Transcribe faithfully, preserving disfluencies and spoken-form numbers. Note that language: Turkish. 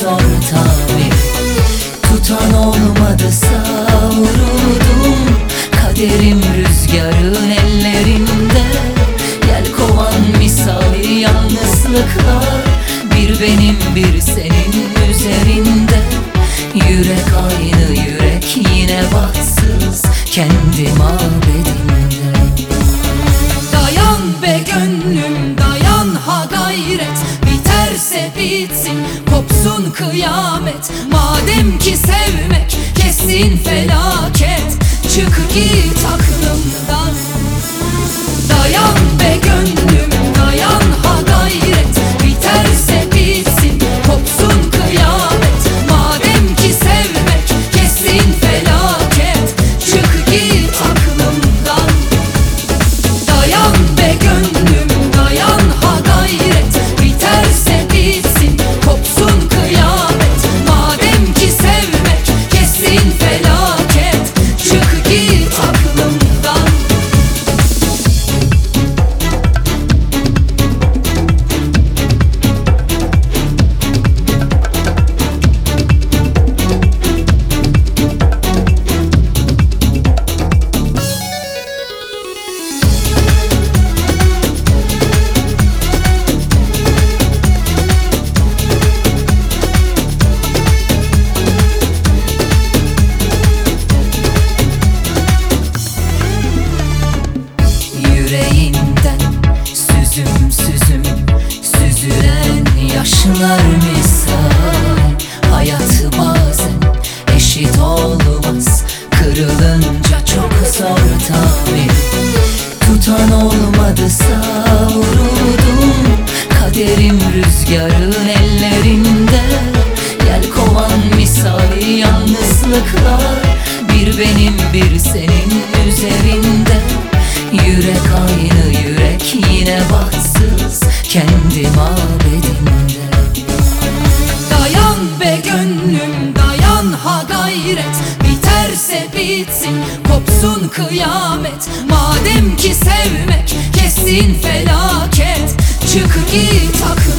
zor tabi. Tutan olmadı savruldum, kaderim rüzgarın ellerinde. Yelkovan misali yalnızlıklar, bir benim bir senin üzerinde. Yürek aynı yürek yine bahtsız, kendi mabedimde. Dayan be gönlüm dayan, ha gayret. Biterse bitsin, kopsun kıyamet. Madem ki sevmek kesin felaket, çık git aklımdan. Dayan be gönlüm dayan, ha gayret. Biterse bitsin, kopsun kıyamet. Madem ki sevmek kesin felaket, çık git aklımdan. Dayan be gönlüm dayan, ha gayret. Biterse bitsin, kopsun kıyamet. Madem ki sevmek kesin felaket, çık git aklımdan. Yüreğinden süzüm süzüm süzülen yaşlar misal. Hayatı bazen eşit olmaz, kırılınca çok zor tabi. Tutan olmadı savruldum, kaderim rüzgarın ellerinde. Yelkovan misali yalnızlıklar, bir benim bir senin üzerinde. Yürek aynı yürek yine bahtsız, kendi mabedimde. Dayan be gönlüm dayan, ha gayret. Biterse bitsin, kopsun kıyamet. Madem ki sevmek kesin felaket, çık git aklımdan.